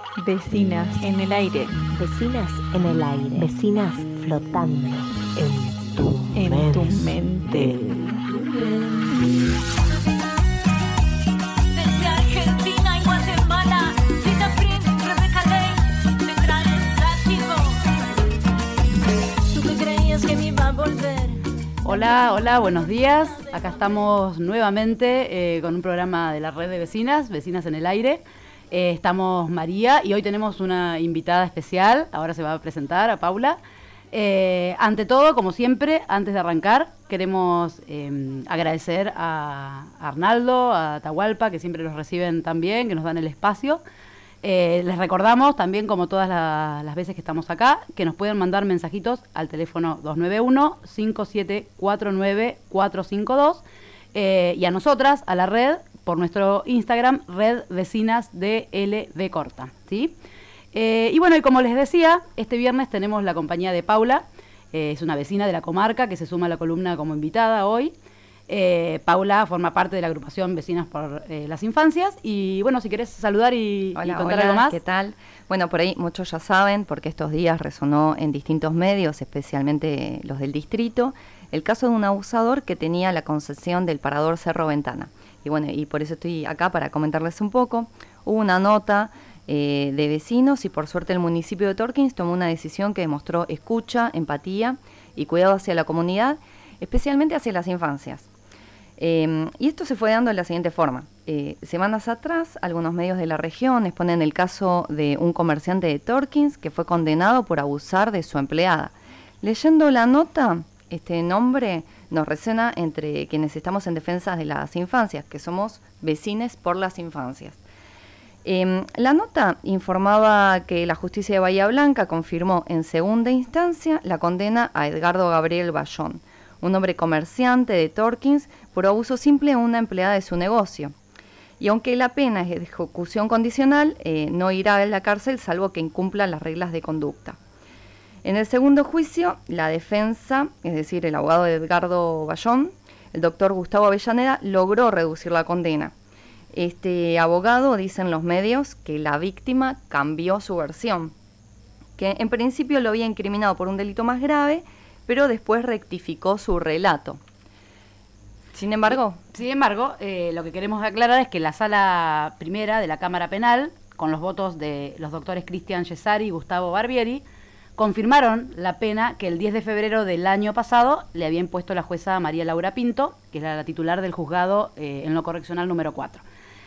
Vecinas en el aire. Vecinas en el aire. Vecinas flotando en tu mente. Desde Argentina y Guatemala, Tita Prin, Rebeca Ley, te traen tráfico. Tú que creías que me iba a volver. Hola, buenos días. Acá estamos nuevamente con un programa de la red de vecinas, Vecinas en el aire. Estamos María y hoy tenemos una invitada especial. Ahora se va a presentar a Paula. Ante todo, como siempre, antes de arrancar, queremos agradecer a Arnaldo, a Atahualpa, que siempre nos reciben tan bien, que nos dan el espacio. Les recordamos también, como todas las veces que estamos acá, que nos pueden mandar mensajitos al teléfono 291-5749-452 y a nosotras, a la red, por nuestro Instagram, Red Vecinas DLV Corta, ¿sí? Y bueno, y como les decía, este viernes tenemos la compañía de Paula, es una vecina de la comarca que se suma a la columna como invitada hoy. Paula forma parte de la agrupación Vecinas por las Infancias. Y bueno, si querés saludar y contar algo más. ¿Qué tal? Bueno, por ahí muchos ya saben, porque estos días resonó en distintos medios, especialmente los del distrito, el caso de un abusador que tenía la concesión del parador Cerro Ventana. Y bueno, y por eso estoy acá para comentarles un poco. Hubo una nota de vecinos y por suerte el municipio de Torkins tomó una decisión que demostró escucha, empatía y cuidado hacia la comunidad, especialmente hacia las infancias. Y esto se fue dando de la siguiente forma. Semanas atrás, algunos medios de la región exponen el caso de un comerciante de Torkins que fue condenado por abusar de su empleada. Leyendo la nota, este nombre nos resuena entre quienes estamos en defensa de las infancias, que somos vecines por las infancias. La nota informaba que la justicia de Bahía Blanca confirmó en segunda instancia la condena a Edgardo Gabriel Bayón, un hombre comerciante de Torkins, por abuso simple a una empleada de su negocio. Y aunque la pena es de ejecución condicional, no irá a la cárcel salvo que incumpla las reglas de conducta. En el segundo juicio, la defensa, es decir, el abogado de Edgardo Bayón, el doctor Gustavo Avellaneda, logró reducir la condena. Este abogado, dicen los medios, que la víctima cambió su versión, que en principio lo había incriminado por un delito más grave, pero después rectificó su relato. Sin embargo, lo que queremos aclarar es que la sala primera de la Cámara Penal, con los votos de los doctores Cristian Yesari y Gustavo Barbieri, confirmaron la pena que el 10 de febrero del año pasado le había impuesto la jueza María Laura Pinto, que es la titular del juzgado en lo correccional número 4.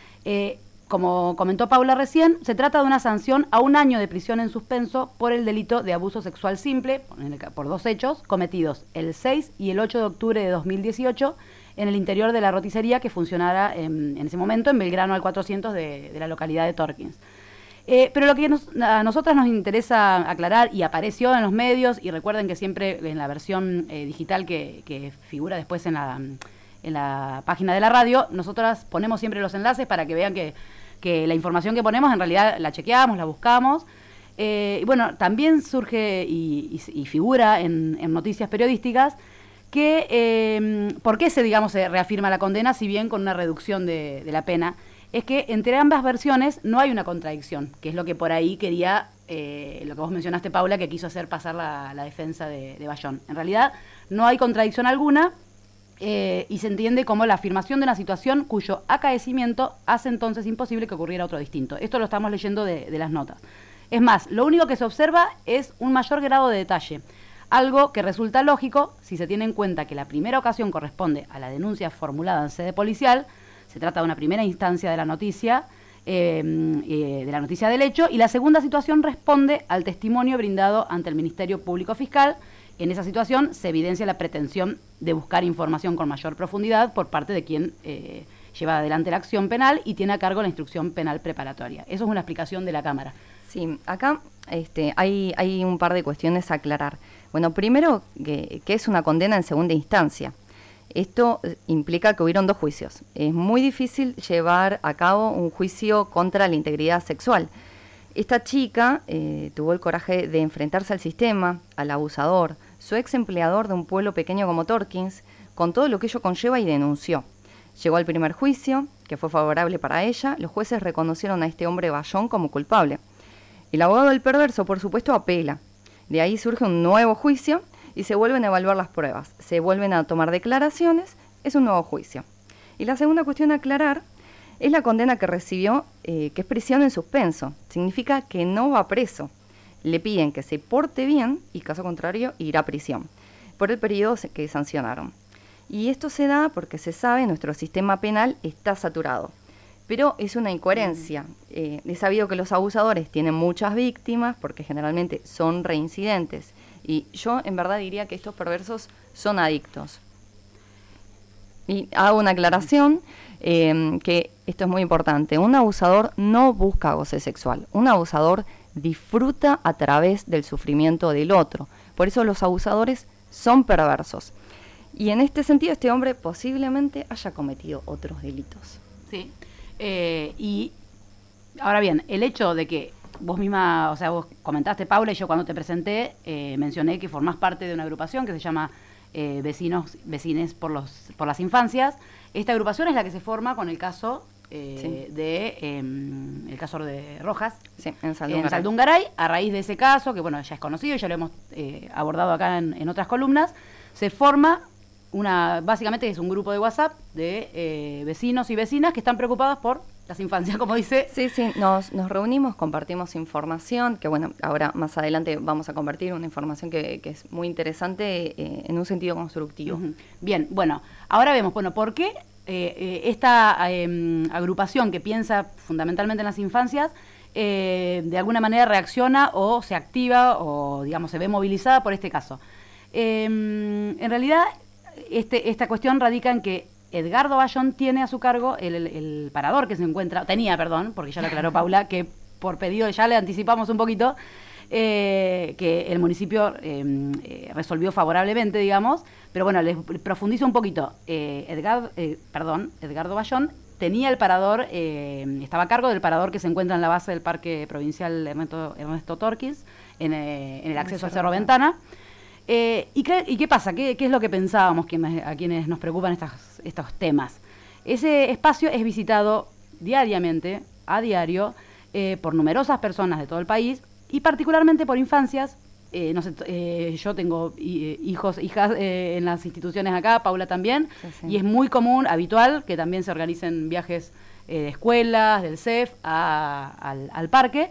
Como comentó Paula recién, se trata de una sanción a 1 año de prisión en suspenso por el delito de abuso sexual simple, por 2 hechos cometidos el 6 y el 8 de octubre de 2018 en el interior de la roticería que funcionara en ese momento en Belgrano al 400 de la localidad de Torkins. Pero lo que a nosotras nos interesa aclarar, y apareció en los medios, y recuerden que siempre en la versión digital que figura después en la página de la radio, nosotras ponemos siempre los enlaces para que vean que la información que ponemos en realidad la chequeamos, la buscamos. Y bueno, también surge y figura en noticias periodísticas que por qué se reafirma la condena, si bien con una reducción de la pena. Es que entre ambas versiones no hay una contradicción, que es lo que por ahí quería, lo que vos mencionaste, Paula, que quiso hacer pasar la defensa de Bayón. En realidad no hay contradicción alguna y se entiende como la afirmación de una situación cuyo acaecimiento hace entonces imposible que ocurriera otro distinto. Esto lo estamos leyendo de las notas. Es más, lo único que se observa es un mayor grado de detalle, algo que resulta lógico si se tiene en cuenta que la primera ocasión corresponde a la denuncia formulada en sede policial. Se trata de una primera instancia de la noticia del hecho, y la segunda situación responde al testimonio brindado ante el Ministerio Público Fiscal. En esa situación se evidencia la pretensión de buscar información con mayor profundidad por parte de quien lleva adelante la acción penal y tiene a cargo la instrucción penal preparatoria. Eso es una explicación de la Cámara. Sí, acá hay un par de cuestiones a aclarar. Bueno, primero, ¿qué es una condena en segunda instancia? Esto implica que hubieron 2 juicios. Es muy difícil llevar a cabo un juicio contra la integridad sexual. Esta chica tuvo el coraje de enfrentarse al sistema, al abusador, su ex empleador de un pueblo pequeño como Torkins, con todo lo que ello conlleva, y denunció. Llegó al primer juicio, que fue favorable para ella. Los jueces reconocieron a este hombre Bayón como culpable. El abogado del perverso, por supuesto, apela. De ahí surge un nuevo juicio y se vuelven a evaluar las pruebas, se vuelven a tomar declaraciones, es un nuevo juicio. Y la segunda cuestión a aclarar es la condena que recibió, que es prisión en suspenso. Significa que no va preso. Le piden que se porte bien y, caso contrario, irá a prisión por el periodo que sancionaron. Y esto se da porque se sabe nuestro sistema penal está saturado. Pero es una incoherencia. Es sabido que los abusadores tienen muchas víctimas porque generalmente son reincidentes. Y yo en verdad diría que estos perversos son adictos. Y hago una aclaración, que esto es muy importante. Un abusador no busca goce sexual. Un abusador disfruta a través del sufrimiento del otro. Por eso los abusadores son perversos. Y en este sentido este hombre posiblemente haya cometido otros delitos. Sí. Y ahora bien, el hecho de que vos misma, o sea, vos comentaste, Paula, y yo cuando te presenté mencioné que formás parte de una agrupación que se llama Vecines por las Infancias. Esta agrupación es la que se forma con el caso el caso de Rojas, sí, en Saldungaray. Saldungaray. A raíz de ese caso, que bueno, ya es conocido, ya lo hemos abordado acá en otras columnas, se forma básicamente es un grupo de WhatsApp de vecinos y vecinas que están preocupados por las infancias, como dice. Sí, nos reunimos, compartimos información, que bueno, ahora más adelante vamos a compartir una información que es muy interesante en un sentido constructivo. Uh-huh. Bien, bueno, ahora vemos, ¿por qué esta agrupación que piensa fundamentalmente en las infancias de alguna manera reacciona o se activa o, digamos, se ve movilizada por este caso? En realidad, esta cuestión radica en que Edgardo Bayón tiene a su cargo el parador que se encuentra, porque ya lo aclaró Paula, que por pedido ya le anticipamos un poquito, que el municipio resolvió favorablemente, digamos, pero bueno, les profundizo un poquito. Edgardo Bayón tenía el parador, estaba a cargo del parador que se encuentra en la base del Parque Provincial Ernesto Torquís, en el acceso al Cerro Ventana. ¿Y qué pasa? ¿Qué es lo que pensábamos a quienes nos preocupan estos temas? Ese espacio es visitado diariamente, a diario, por numerosas personas de todo el país y particularmente por infancias. Yo tengo hijos, hijas en las instituciones acá, Paula también, sí. Y es muy común, habitual, que también se organicen viajes de escuelas, del CEF, al parque.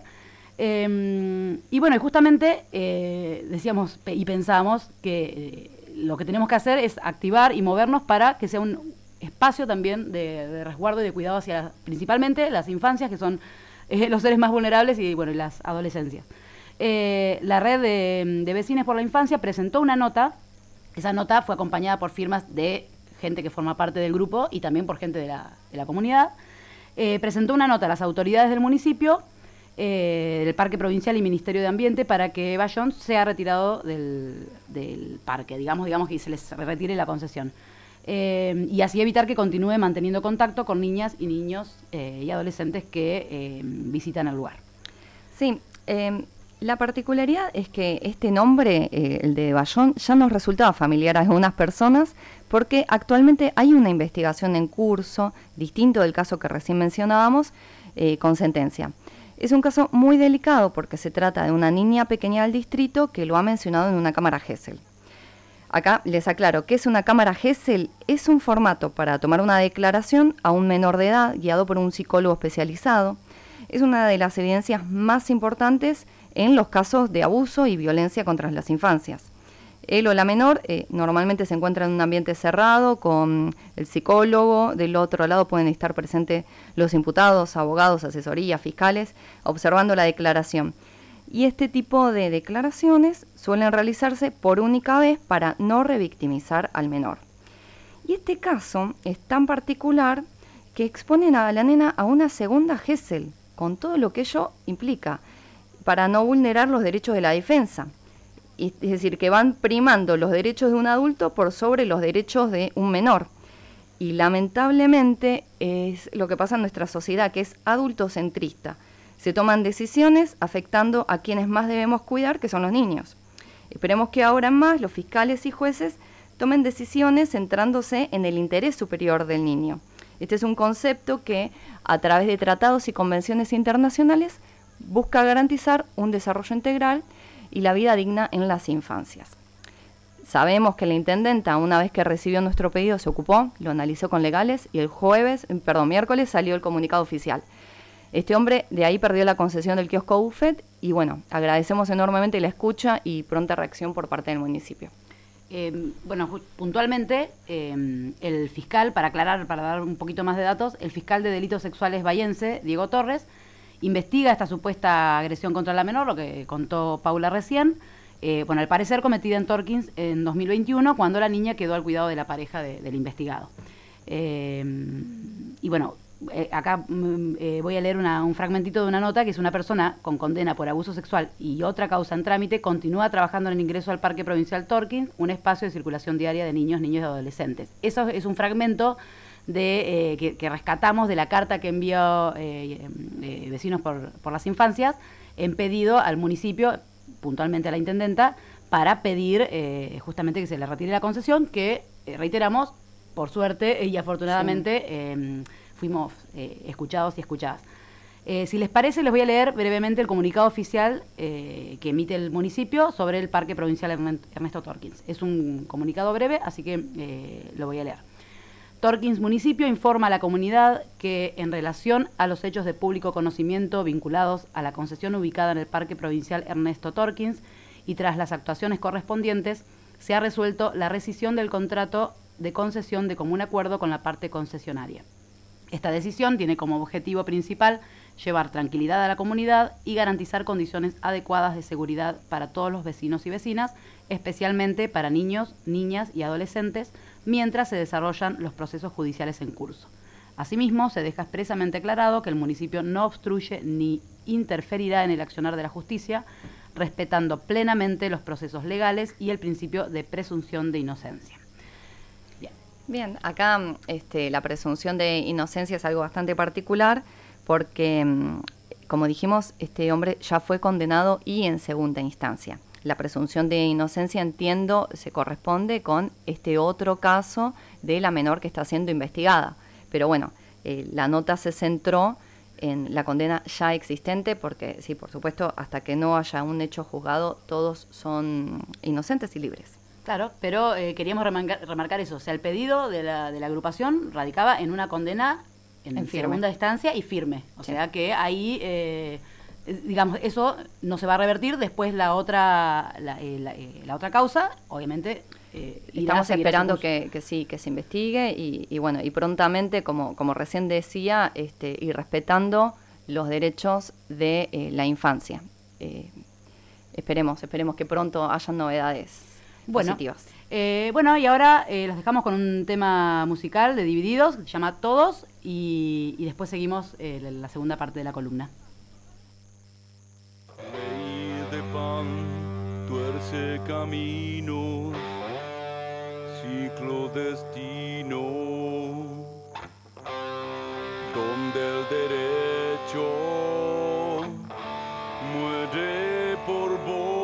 Y bueno, y justamente decíamos y pensábamos que lo que tenemos que hacer es activar y movernos para que sea un espacio también de resguardo y de cuidado hacia principalmente las infancias, que son los seres más vulnerables, y bueno, y las adolescencias. La red de Vecines por la Infancia presentó una nota. Esa nota fue acompañada por firmas de gente que forma parte del grupo y también por gente de la comunidad. Presentó una nota a las autoridades del municipio, del Parque Provincial y Ministerio de Ambiente, para que Bayón sea retirado del parque, digamos que se les retire la concesión. Y así evitar que continúe manteniendo contacto con niñas y niños y adolescentes que visitan el lugar. Sí, la particularidad es que este nombre, el de Bayón, ya nos resultaba familiar a algunas personas porque actualmente hay una investigación en curso, distinto del caso que recién mencionábamos, con sentencia. Es un caso muy delicado porque se trata de una niña pequeña del distrito que lo ha mencionado en una cámara Gesell. Acá les aclaro, ¿qué es una cámara Gesell? Es un formato para tomar una declaración a un menor de edad guiado por un psicólogo especializado. Es una de las evidencias más importantes en los casos de abuso y violencia contra las infancias. Él o la menor normalmente se encuentra en un ambiente cerrado con el psicólogo. Del otro lado pueden estar presentes los imputados, abogados, asesorías, fiscales, observando la declaración. Y este tipo de declaraciones suelen realizarse por única vez para no revictimizar al menor. Y este caso es tan particular que exponen a la nena a una segunda Gesell, con todo lo que ello implica, para no vulnerar los derechos de la defensa. Es decir, que van primando los derechos de un adulto por sobre los derechos de un menor. Y lamentablemente es lo que pasa en nuestra sociedad, que es adultocentrista. Se toman decisiones afectando a quienes más debemos cuidar, que son los niños. Esperemos que ahora en más los fiscales y jueces tomen decisiones centrándose en el interés superior del niño. Este es un concepto que, a través de tratados y convenciones internacionales, busca garantizar un desarrollo integral y la vida digna en las infancias. Sabemos que la intendenta, una vez que recibió nuestro pedido, se ocupó, lo analizó con legales y el miércoles salió el comunicado oficial. Este hombre de ahí perdió la concesión del kiosco buffet y bueno, agradecemos enormemente la escucha y pronta reacción por parte del municipio. Puntualmente, el fiscal, para aclarar, para dar un poquito más de datos, el fiscal de delitos sexuales bahiense, Diego Torres, investiga esta supuesta agresión contra la menor, lo que contó Paula recién, al parecer cometida en Torkins en 2021, cuando la niña quedó al cuidado de la pareja del investigado. Acá voy a leer un fragmentito de una nota que es: una persona con condena por abuso sexual y otra causa en trámite continúa trabajando en el ingreso al Parque Provincial Torkins, un espacio de circulación diaria de niños y adolescentes. Eso es un fragmento que rescatamos de la carta que envió Vecinos por las Infancias en pedido al municipio, puntualmente a la intendenta, para pedir justamente que se le retire la concesión, que reiteramos, por suerte y afortunadamente fuimos escuchados y escuchadas. Si les parece, les voy a leer brevemente el comunicado oficial que emite el municipio sobre el Parque Provincial Ernesto Torkins. Es un comunicado breve, así que lo voy a leer. Torkins Municipio informa a la comunidad que, en relación a los hechos de público conocimiento vinculados a la concesión ubicada en el Parque Provincial Ernesto Torkins y tras las actuaciones correspondientes, se ha resuelto la rescisión del contrato de concesión de común acuerdo con la parte concesionaria. Esta decisión tiene como objetivo principal llevar tranquilidad a la comunidad y garantizar condiciones adecuadas de seguridad para todos los vecinos y vecinas, especialmente para niños, niñas y adolescentes, mientras se desarrollan los procesos judiciales en curso. Asimismo, se deja expresamente aclarado que el municipio no obstruye ni interferirá en el accionar de la justicia, respetando plenamente los procesos legales y el principio de presunción de inocencia. Bien, acá la presunción de inocencia es algo bastante particular porque, como dijimos, este hombre ya fue condenado y en segunda instancia. La presunción de inocencia, entiendo, se corresponde con este otro caso de la menor que está siendo investigada. Pero bueno, la nota se centró en la condena ya existente porque, sí, por supuesto, hasta que no haya un hecho juzgado, todos son inocentes y libres. Claro, pero queríamos remarcar eso. O sea, el pedido de la agrupación radicaba en una condena en segunda instancia y firme. O sea que ahí, digamos, eso no se va a revertir. Después la otra causa, obviamente, estamos esperando que se investigue y bueno, y prontamente, como recién decía, y respetando los derechos de la infancia. Esperemos que pronto hayan novedades. Bueno, positivas. Y ahora los dejamos con un tema musical de Divididos, que se llama Todos, y después seguimos la segunda parte de la columna. Ley de pan, tuerce caminos, ciclo destino, donde el derecho muere por vos.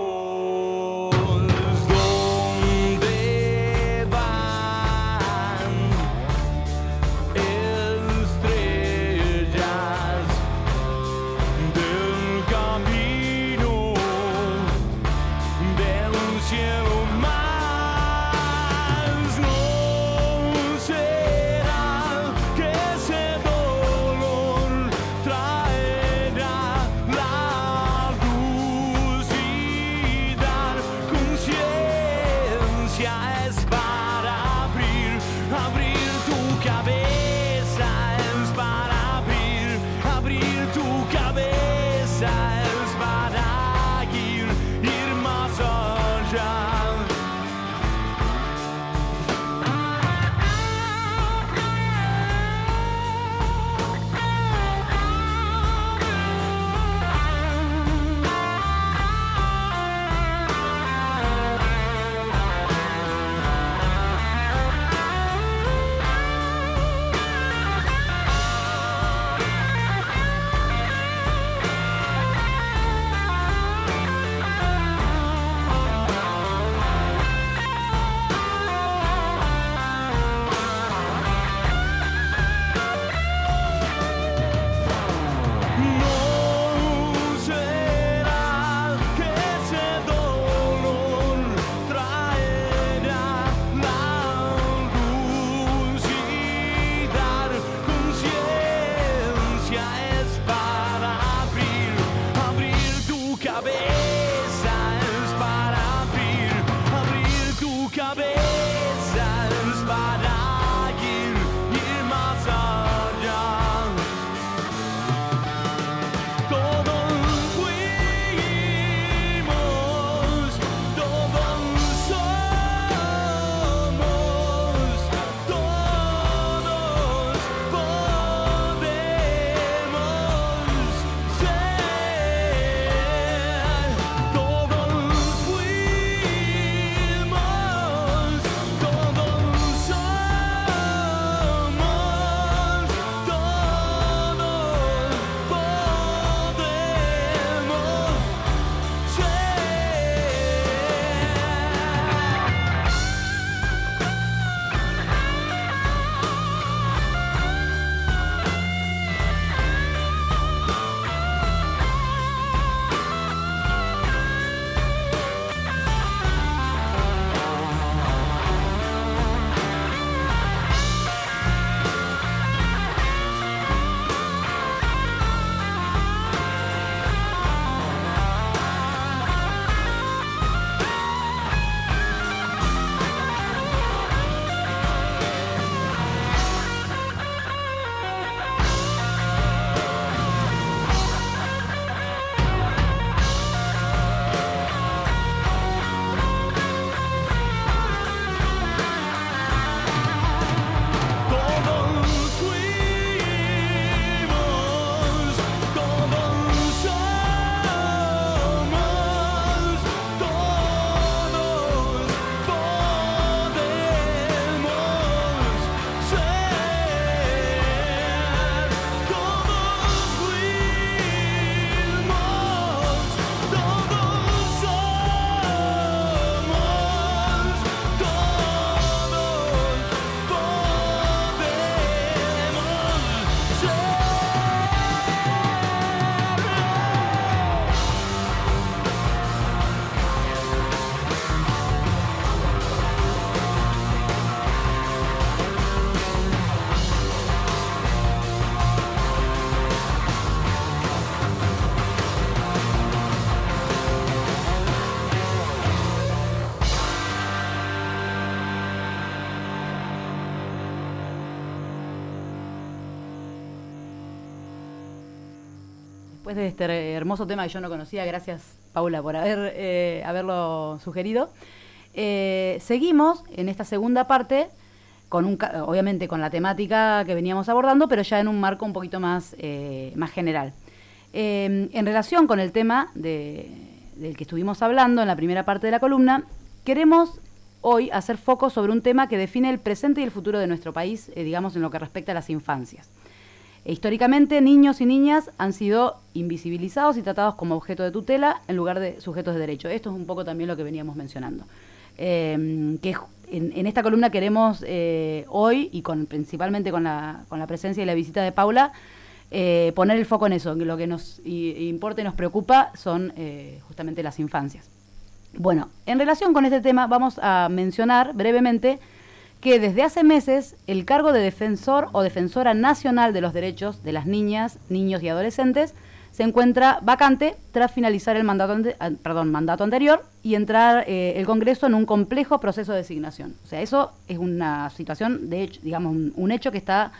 después de este hermoso tema que yo no conocía, gracias Paula por haberlo sugerido. Seguimos en esta segunda parte, obviamente con la temática que veníamos abordando, pero ya en un marco un poquito más general. En relación con el tema del que estuvimos hablando en la primera parte de la columna, queremos hoy hacer foco sobre un tema que define el presente y el futuro de nuestro país, digamos, en lo que respecta a las infancias. Históricamente, niños y niñas han sido invisibilizados y tratados como objeto de tutela en lugar de sujetos de derecho. Esto es un poco también lo que veníamos mencionando. Que en esta columna queremos hoy, y principalmente con la presencia y la visita de Paula, poner el foco en eso. Lo que nos importa y nos preocupa son justamente las infancias. Bueno, en relación con este tema vamos a mencionar brevemente que desde hace meses el cargo de defensor o defensora nacional de los derechos de las niñas, niños y adolescentes se encuentra vacante tras finalizar el mandato anterior y entrar el Congreso en un complejo proceso de designación. O sea, eso es una situación, de hecho, digamos, un hecho que está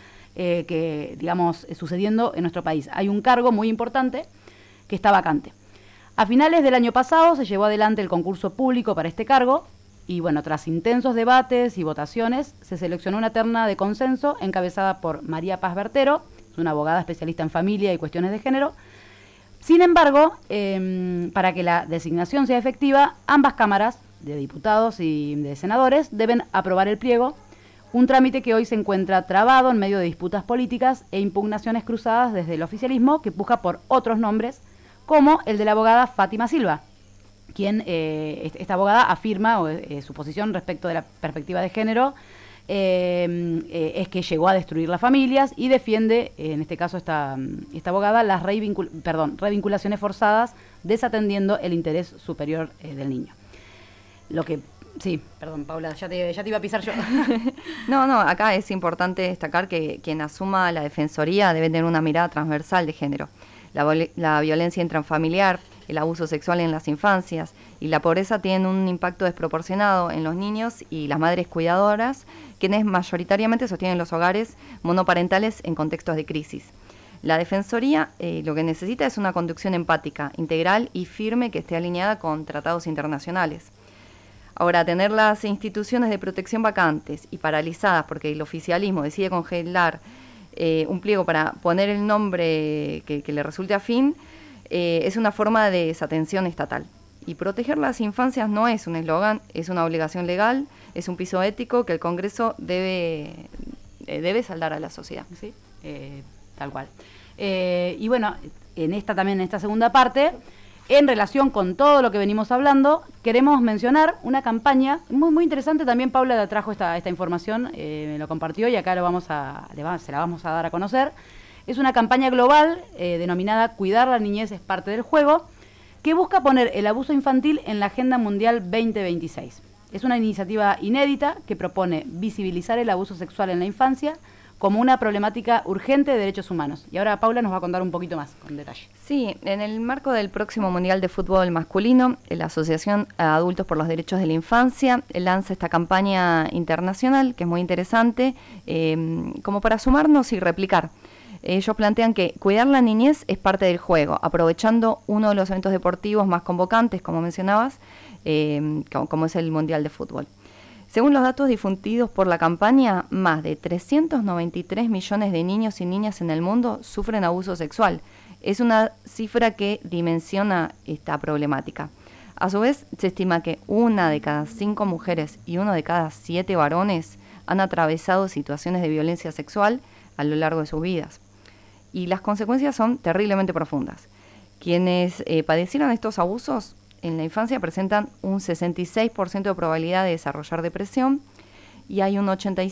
sucediendo en nuestro país. Hay un cargo muy importante que está vacante. A finales del año pasado se llevó adelante el concurso público para este cargo y, bueno, tras intensos debates y votaciones, se seleccionó una terna de consenso encabezada por María Paz Bertero, es una abogada especialista en familia y cuestiones de género. Sin embargo, para que la designación sea efectiva, ambas cámaras de diputados y de senadores deben aprobar el pliego, un trámite que hoy se encuentra trabado en medio de disputas políticas e impugnaciones cruzadas desde el oficialismo que puja por otros nombres, como el de la abogada Fátima Silva, quien, esta abogada afirma su posición respecto de la perspectiva de género, es que llegó a destruir las familias y defiende, en este caso esta abogada, las revinculaciones forzadas, desatendiendo el interés superior del niño. Sí, perdón, Paula, ya te iba a pisar yo. No, acá es importante destacar que quien asuma la defensoría debe tener una mirada transversal de género. La violencia intrafamiliar, el abuso sexual en las infancias y la pobreza tienen un impacto desproporcionado en los niños y las madres cuidadoras, quienes mayoritariamente sostienen los hogares monoparentales en contextos de crisis. La Defensoría lo que necesita es una conducción empática, integral y firme que esté alineada con tratados internacionales. Ahora, tener las instituciones de protección vacantes y paralizadas porque el oficialismo decide congelar un pliego para poner el nombre que le resulte afín, es una forma de desatención estatal. Y proteger las infancias no es un eslogan, es una obligación legal, es un piso ético que el Congreso debe saldar a la sociedad. Sí, tal cual. Y bueno, en esta segunda parte, en relación con todo lo que venimos hablando, queremos mencionar una campaña muy, muy interesante. También Paula trajo esta información, me lo compartió y acá se la vamos a dar a conocer. Es una campaña global denominada Cuidar la niñez es parte del juego, que busca poner el abuso infantil en la Agenda Mundial 2026. Es una iniciativa inédita que propone visibilizar el abuso sexual en la infancia como una problemática urgente de derechos humanos. Y ahora Paula nos va a contar un poquito más, con detalle. Sí, en el marco del próximo Mundial de Fútbol Masculino, la Asociación Adultos por los Derechos de la Infancia lanza esta campaña internacional, que es muy interesante, como para sumarnos y replicar. Ellos plantean que cuidar la niñez es parte del juego, aprovechando uno de los eventos deportivos más convocantes, como mencionabas, como es el Mundial de Fútbol. Según los datos difundidos por la campaña, más de 393 millones de niños y niñas en el mundo sufren abuso sexual. Es una cifra que dimensiona esta problemática. A su vez, se estima que 1 de cada 5 mujeres y 1 de cada 7 varones han atravesado situaciones de violencia sexual a lo largo de sus vidas. Y las consecuencias son terriblemente profundas. Quienes padecieron estos abusos en la infancia presentan un 66% de probabilidad de desarrollar depresión y hay un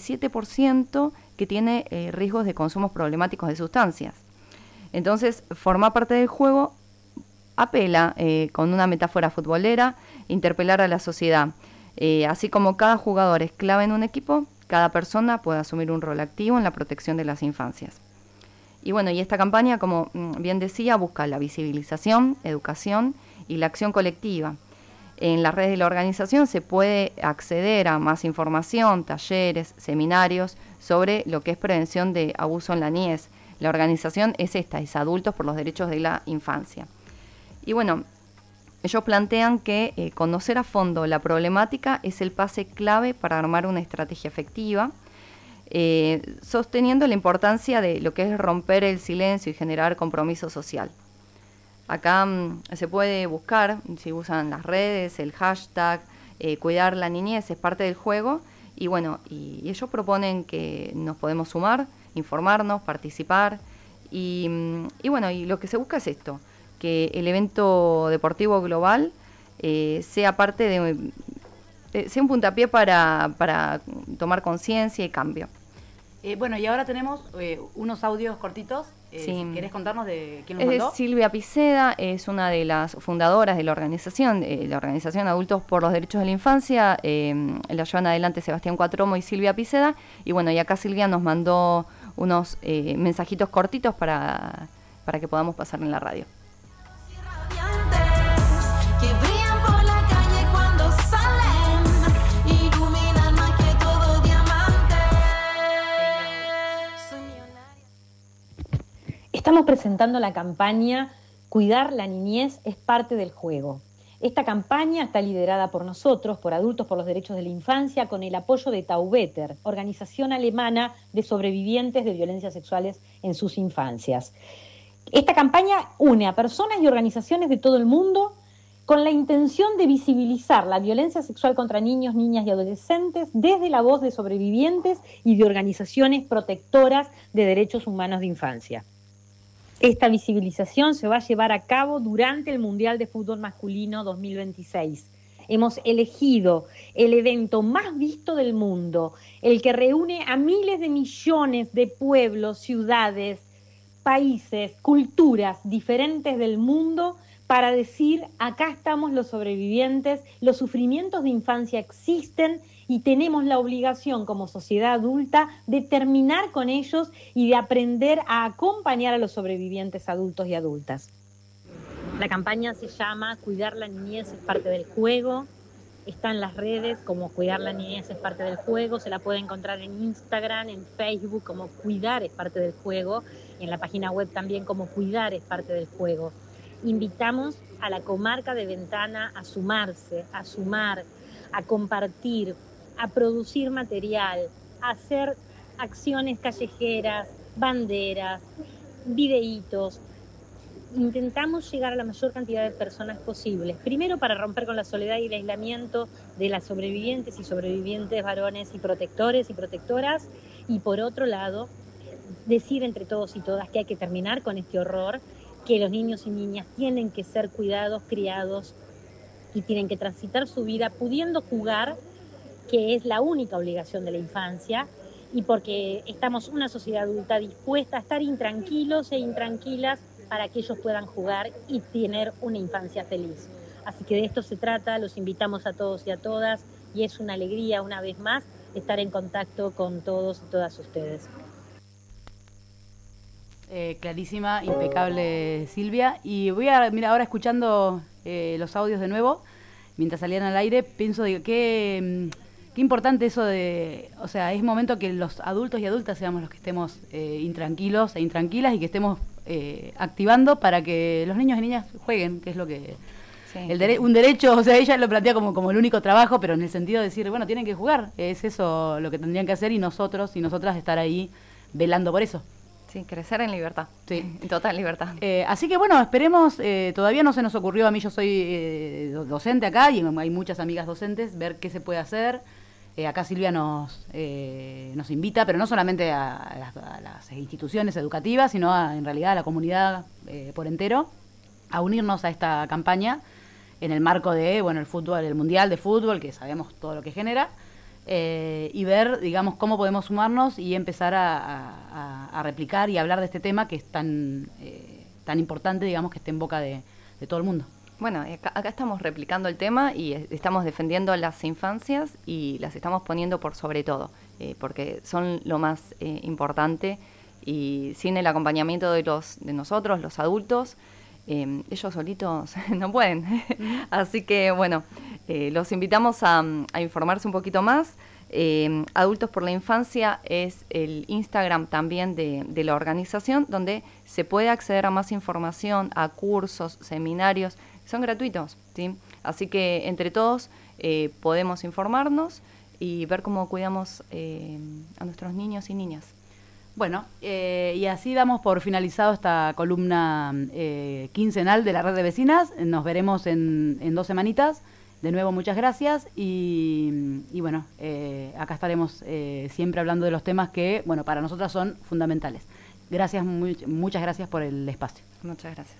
87% que tiene riesgos de consumos problemáticos de sustancias. Entonces, formar parte del juego apela con una metáfora futbolera, interpelar a la sociedad. Así como cada jugador es clave en un equipo, cada persona puede asumir un rol activo en la protección de las infancias. Y bueno, y esta campaña, como bien decía, busca la visibilización, educación y la acción colectiva. En las redes de la organización se puede acceder a más información, talleres, seminarios sobre lo que es prevención de abuso en la niñez. La organización es esta, es Adultos por los Derechos de la Infancia. Y bueno, ellos plantean que conocer a fondo la problemática es el pase clave para armar una estrategia efectiva, sosteniendo la importancia de lo que es romper el silencio y generar compromiso social. Acá se puede buscar, si usan las redes, el hashtag Cuidar la Niñez es parte del juego, y bueno, y ellos proponen que nos podemos sumar, informarnos, participar, y bueno, y lo que se busca es esto, que el evento deportivo global sea parte de, sea un puntapié para tomar conciencia y cambio. Bueno, y ahora tenemos unos audios cortitos. Sí. ¿Querés contarnos de quién los mandó? Silvia Piceda, es una de las fundadoras de la organización Adultos por los Derechos de la Infancia. La llevan adelante Sebastián Cuatromo y Silvia Piceda. Y bueno, y acá Silvia nos mandó unos mensajitos cortitos para que podamos pasar en la radio. Que brillan por la calle cuando salen, iluminan más que todo diamante. Soy millonaria. Estamos presentando la campaña Cuidar la Niñez es parte del juego. Esta campaña está liderada por nosotros, por Adultos por los Derechos de la Infancia, con el apoyo de Taubeter, organización alemana de sobrevivientes de violencias sexuales en sus infancias. Esta campaña une a personas y organizaciones de todo el mundo con la intención de visibilizar la violencia sexual contra niños, niñas y adolescentes desde la voz de sobrevivientes y de organizaciones protectoras de derechos humanos de infancia. Esta visibilización se va a llevar a cabo durante el Mundial de Fútbol Masculino 2026. Hemos elegido el evento más visto del mundo, el que reúne a miles de millones de pueblos, ciudades, países, culturas diferentes del mundo para decir, acá estamos los sobrevivientes, los sufrimientos de infancia existen y tenemos la obligación como sociedad adulta de terminar con ellos y de aprender a acompañar a los sobrevivientes adultos y adultas. La campaña se llama Cuidar la Niñez es parte del juego. Está en las redes como Cuidar la Niñez es parte del juego. Se la puede encontrar en Instagram, en Facebook como Cuidar es parte del juego. Y en la página web también como Cuidar es parte del juego. Invitamos a la comarca de Ventana a sumarse, a sumar, a compartir, a producir material, a hacer acciones callejeras, banderas, videitos. Intentamos llegar a la mayor cantidad de personas posibles. Primero para romper con la soledad y el aislamiento de las sobrevivientes y sobrevivientes varones y protectores y protectoras. Y por otro lado, decir entre todos y todas que hay que terminar con este horror, que los niños y niñas tienen que ser cuidados, criados y tienen que transitar su vida pudiendo jugar, que es la única obligación de la infancia, y porque estamos una sociedad adulta dispuesta a estar intranquilos e intranquilas para que ellos puedan jugar y tener una infancia feliz. Así que de esto se trata, los invitamos a todos y a todas, y es una alegría una vez más estar en contacto con todos y todas ustedes. Clarísima, impecable Silvia. Y voy a, mira, ahora escuchando los audios de nuevo, mientras salían al aire, pienso de qué importante eso de, o sea, es momento que los adultos y adultas seamos los que estemos intranquilos e intranquilas y que estemos activando para que los niños y niñas jueguen, que es lo que... Sí. Un derecho, o sea, ella lo plantea como el único trabajo, pero en el sentido de decir, bueno, tienen que jugar, es eso lo que tendrían que hacer y nosotros y nosotras estar ahí velando por eso. Sí, crecer en libertad, sí, en total libertad. Así que bueno, esperemos, todavía no se nos ocurrió, a mí yo soy docente acá y hay muchas amigas docentes, ver qué se puede hacer. Acá Silvia nos invita, pero no solamente a las instituciones educativas, sino en realidad a la comunidad por entero, a unirnos a esta campaña en el marco de, bueno, el fútbol, el Mundial de Fútbol, que sabemos todo lo que genera, y ver, digamos, cómo podemos sumarnos y empezar a replicar y hablar de este tema que es tan importante, digamos, que esté en boca de todo el mundo. Bueno, acá estamos replicando el tema y estamos defendiendo las infancias y las estamos poniendo por sobre todo, porque son lo más importante, y sin el acompañamiento de nosotros, los adultos, ellos solitos no pueden. Así que bueno, los invitamos a informarse un poquito más. Adultos por la Infancia es el Instagram también de la organización, donde se puede acceder a más información, a cursos, seminarios, son gratuitos, ¿sí? Así que entre todos podemos informarnos y ver cómo cuidamos a nuestros niños y niñas. Bueno, y así damos por finalizado esta columna quincenal de la Red de Vecinas. Nos veremos en 2 semanitas. De nuevo, muchas gracias y bueno, acá estaremos siempre hablando de los temas que, bueno, para nosotras son fundamentales. Gracias, muchas gracias por el espacio. Muchas gracias.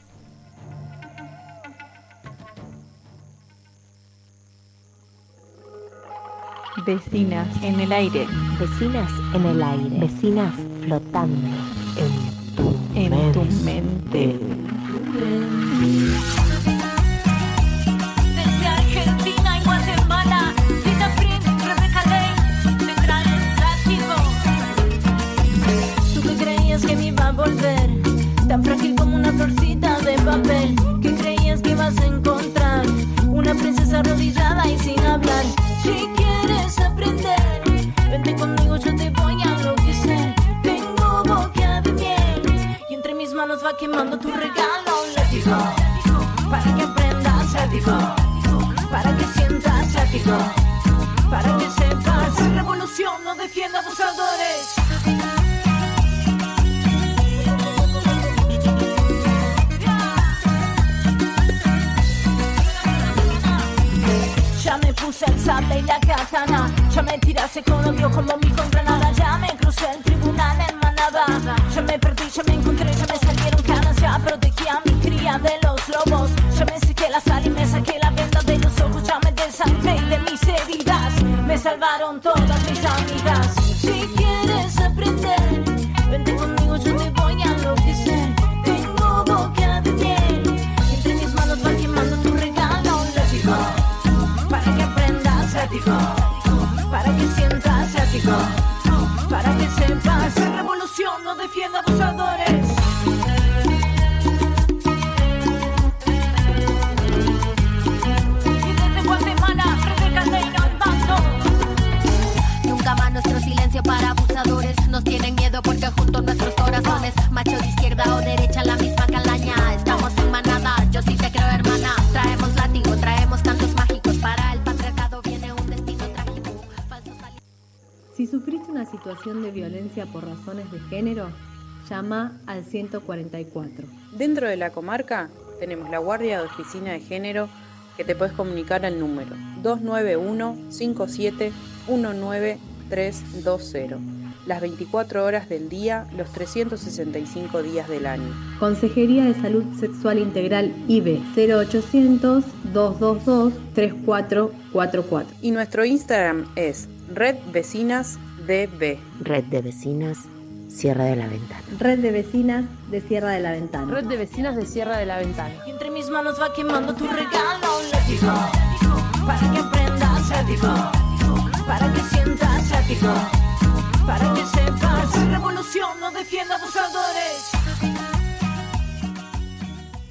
Vecinas en el aire. Vecinas en el aire. Vecinas flotando en tu mente. Desde Argentina y Guatemala, Tita Prim, Rebeca Ley, te traen látigo. Tú que creías que me iba a volver tan frágil como una florcita de papel, que creías que ibas a encontrar una princesa arrodillada y sin hablar. Si quieres aprender, vente conmigo, yo te voy a enloquecer. Tengo boca de miel y entre mis manos va quemando tu regalo. Látigo, para que aprendas, látigo, para que sientas, látigo, para que sepas. La revolución no defiende abusadores. Ya me puse el sable y la katana, ya me tiraste con odio como mi con granada, ya me crucé el tribunal en manada, ya me perdí, ya me encontré, ya me salieron canas, ya protegí a mi cría de los lobos, ya me sequé la sal y me saqué la venda de los ojos, ya me desangré y de mis heridas me salvaron todas mis amigas. Si quieres aprender, vente conmigo, yo te voy a enloquecer. Tengo boca de miel y entre mis manos va quemando tu regalo. Látigo, para que aprendas, látigo, para que sientas, látigo, para que sepas. La revolución no defiende abusadores. Y desde Guatemala, Rebeca Ley nos mandó. Nunca más nuestro silencio para abusadores. Nos tienen miedo porque junto a nuestros corazones, macho de izquierda o derecha, la misma calaña. Estamos en manada, yo sí te creo, hermana. Traemos látigo, traemos cantos mágicos. Para el patriarcado viene un destino trágico. Si sufriste una situación de violencia por razones de género, llama al 144. Dentro de la comarca tenemos la Guardia de Oficina de Género, que te puedes comunicar al número 291-57-19320, las 24 horas del día, los 365 días del año. Consejería de Salud Sexual Integral IBE 0800-222-3444. Y nuestro Instagram es Red Vecinas DB. Red de Vecinas Sierra de la Ventana. Red de Vecinas de Sierra de la Ventana. Red de Vecinas de Sierra de la Ventana. Y entre mis manos va quemando tu regalo. Látigo, para que aprendas, látigo, para que sientas, látigo.